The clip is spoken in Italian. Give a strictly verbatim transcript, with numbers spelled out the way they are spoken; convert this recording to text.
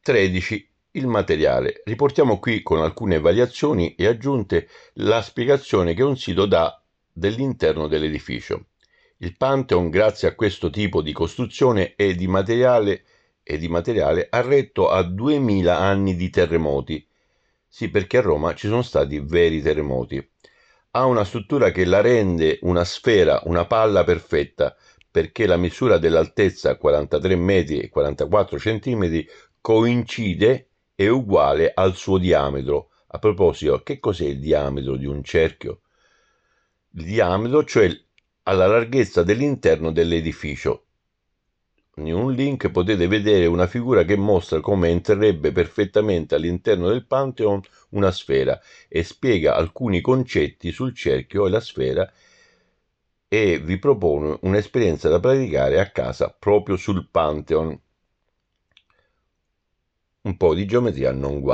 tredici. Il materiale. Riportiamo qui con alcune variazioni e aggiunte la spiegazione che un sito dà dell'interno dell'edificio. Il Pantheon, grazie a questo tipo di costruzione, è di materiale, è di materiale arretto a duemila anni di terremoti. Sì, perché a Roma ci sono stati veri terremoti. Ha una struttura che la rende una sfera, una palla perfetta, perché la misura dell'altezza quarantatré metri e quarantaquattro centimetri coincide è uguale al suo diametro. A proposito, che cos'è il diametro di un cerchio? Il diametro, cioè alla larghezza dell'interno dell'edificio. In un link potete vedere una figura che mostra come entrerebbe perfettamente all'interno del Pantheon una sfera e spiega alcuni concetti sul cerchio e la sfera e vi propone un'esperienza da praticare a casa proprio sul Pantheon. Un po' di geometria non guasta.